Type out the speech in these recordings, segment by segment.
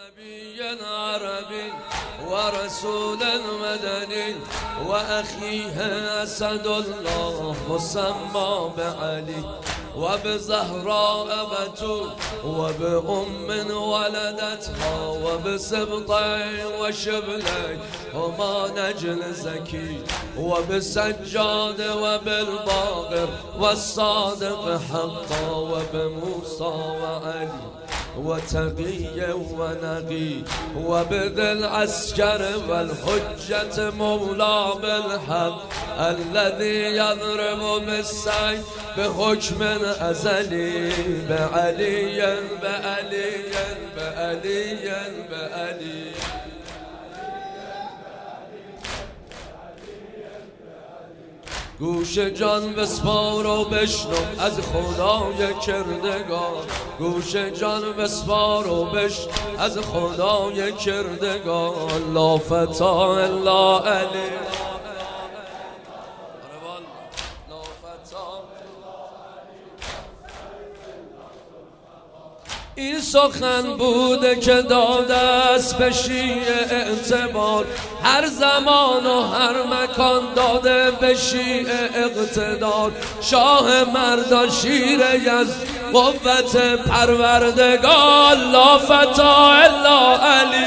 نبي عربي ورسول مدني وأخيه أسد الله مسمى بعلي وبزهراء بتول وبأم ولدتها وبسبطين وشبلين هما نجل زكي وبسجاد وبالباقر والصادق حقا وبموسى وعلي وتقي ونقي وبذي العسكر والحجة مولى بالحق الذي يضرب بالسيف بحكم أزلي بعلي بعلي بعلي بعلي گوش جان بسپار و بشنو از خدای کردگار گوش جان بسپار و بشنو از خدای کردگار لا فتا الا علی این سخن بوده که داده است به شیعه اعتبار هر زمان و هر مکان داده به شیعه اقتدار شاه مردا شیر یزد قوت پروردگار لا فتا الا علی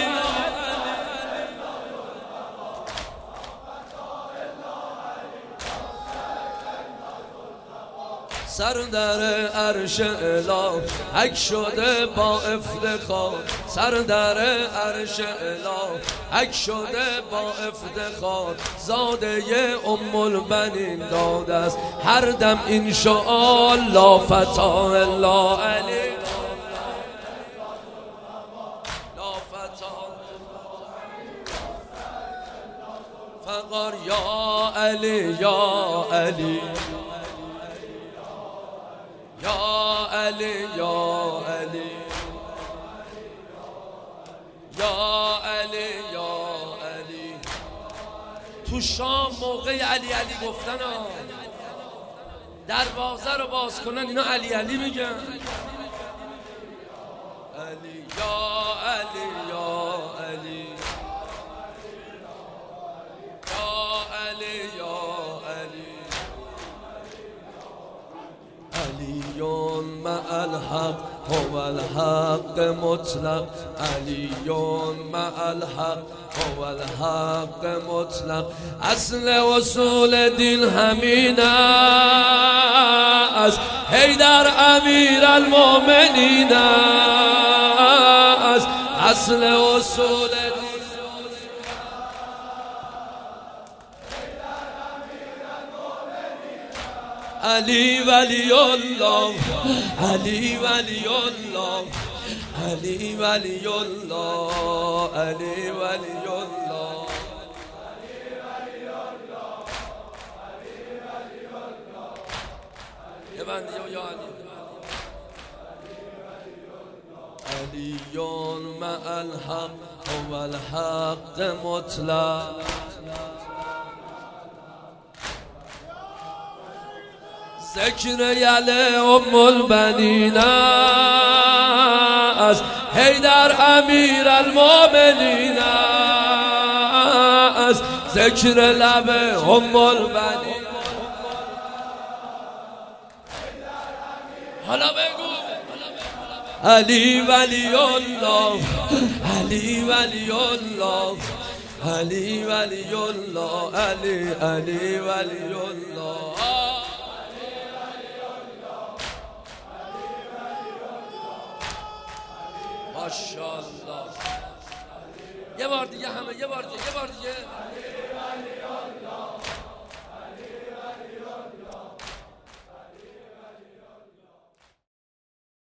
سر در عرش اله حک شده با افتخار سر در عرش اله حک شده با افتخار زاده ام البنین داده است هر دم این شعار لا فتا الا علی لا فتا فقار یا علی یا علی یا علی یا علی یا علی یا علی تو شام موقع علی علی گفتن دروازه رو باز کنن اینا علی علی میگن علی یا علی یا علی یا علی یا علی علی مع الحق هو الحق مطلق علی مع الحق هو الحق مطلق اصل اصول دین همین است حیدر امیر المؤمنین است اصل اصول علی ولی الله علی ولی الله علی ولی الله علی ولی الله یه بندی یا علی علی مع الحق هو الحق مطلق ذکر یله ام البنین است حیدر امیر المؤمنین است ذکر لب ام البنین حالا بگو علی ولی الله علی ولی الله علی ولی الله علی علی ولی الله ماشاءالله یه بار دیگه همه یه بار دیگه